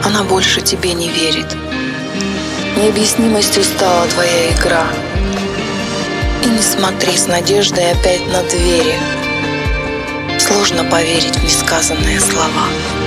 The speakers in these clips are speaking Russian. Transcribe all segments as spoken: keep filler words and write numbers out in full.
Она больше тебе не верит. Необъяснимостью стала твоя игра. И не смотри с надеждой опять на двери. Сложно поверить в несказанные слова.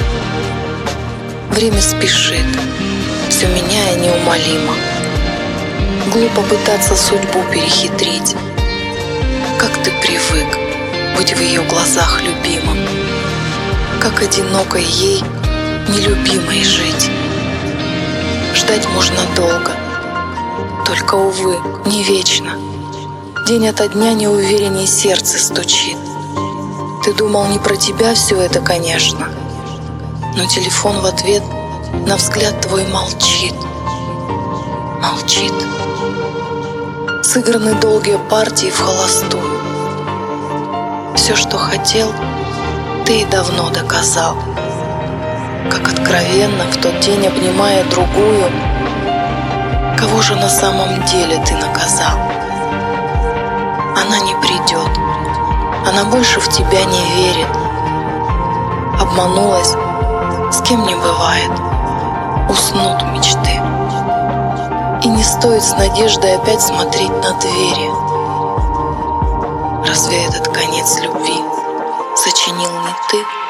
Время спешит, все меняя неумолимо. Глупо пытаться судьбу перехитрить. Как ты привык быть в ее глазах любимым, как одинокой ей, нелюбимой жить. Ждать можно долго, только, увы, не вечно. День ото дня неуверенней сердце стучит. Ты думал не про тебя все это, конечно, но телефон в ответ на взгляд твой молчит. Молчит. Сыграны долгие партии в холостую. Все, что хотел, ты и давно доказал. Как откровенно в тот день, обнимая другую, кого же на самом деле ты наказал? Она не придет, она больше в тебя не верит. Обманулась, с кем не бывает, уснут мечты. И не стоит с надеждой опять смотреть на двери. Разве этот конец любви сочинил не ты?